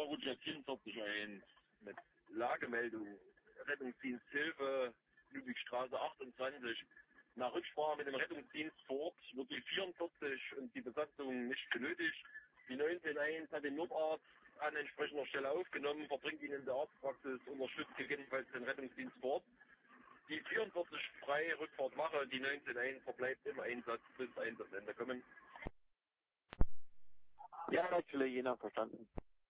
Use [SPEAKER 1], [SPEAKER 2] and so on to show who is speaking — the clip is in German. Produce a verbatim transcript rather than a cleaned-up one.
[SPEAKER 1] Route vierundvierzig eins mit Lagemeldung Rettungsdienst Hilfe, Ludwigstraße achtundzwanzig. Nach Rücksprache mit dem Rettungsdienst vor Ort wird die vierundvierzig und die Besatzung nicht benötigt. Die neunzehn eins hat den Notarzt an entsprechender Stelle aufgenommen, verbringt ihn in der Arztpraxis, unterstützt gegebenenfalls den Rettungsdienst vor Ort. Die vierundvierzig frei Rückfahrt mache, die neunzehn eins verbleibt im Einsatz bis Einsatzende kommen.
[SPEAKER 2] Ja, natürlich, je nach verstanden.